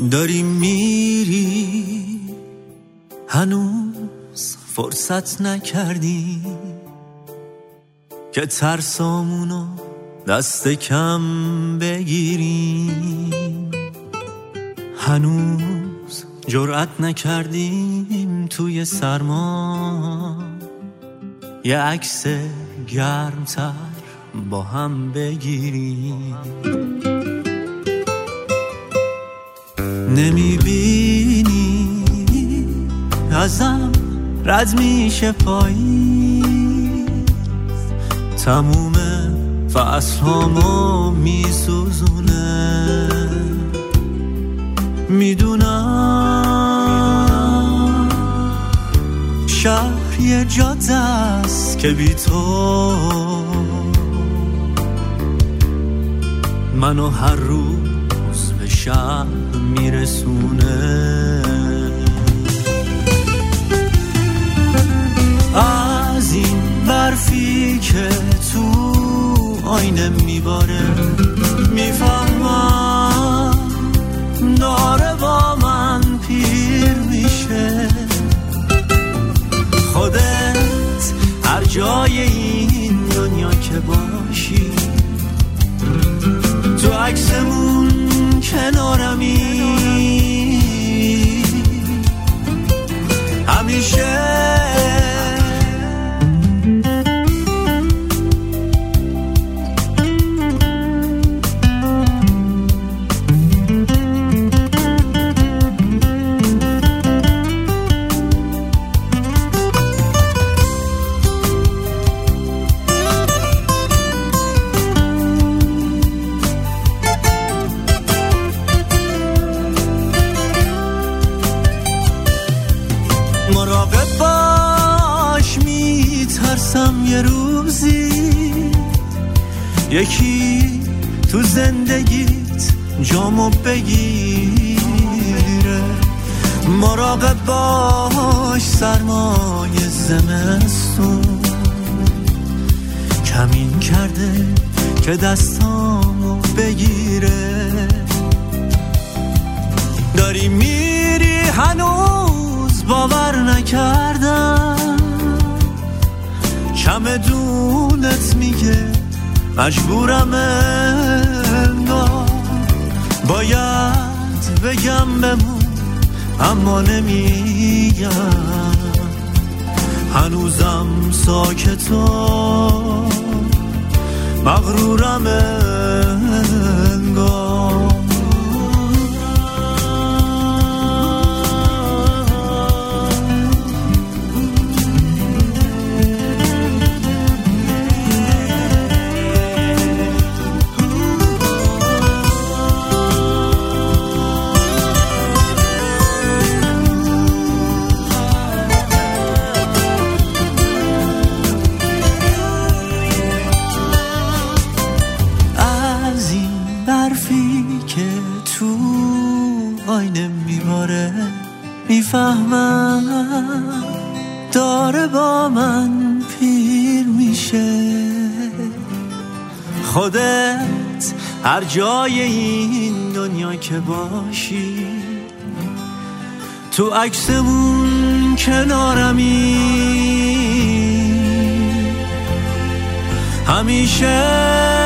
داری میری هنوز فرصت نکردی که ترسامونو دست کم بگیریم، هنوز جرأت نکردیم توی سرما یه عکس گرمتر با هم بگیریم. نمیبینی ازم رد میشه پاییز، تموم فصلامو میسوزونه. میدونم شهر یه جاده است که بی تو منو هر روز به شب میرسونه. از این برفی که تو آینه میباره میفهمم داره با من پیر میشه. خودت هر جای این دنیا که باشی، تو عکسمون کنارمی همیشه. مراقب باش، میترسم یه روزی یکی تو زندگیت جامو بگیره. مراقب باش، سرمای زمستون کمین کرده که دستامو بگیره. داری میری هنوز باور نکردم، چمدونت میگه مجبورم انگار باید بگم بمون اما نمیگم. هنوزم ساکت و مغرورم انگار. که تو آینه میباره میفهمم داره با من پیر میشه. خودت هر جای این دنیا که باشی، تو عکسمون کنارمی همیشه.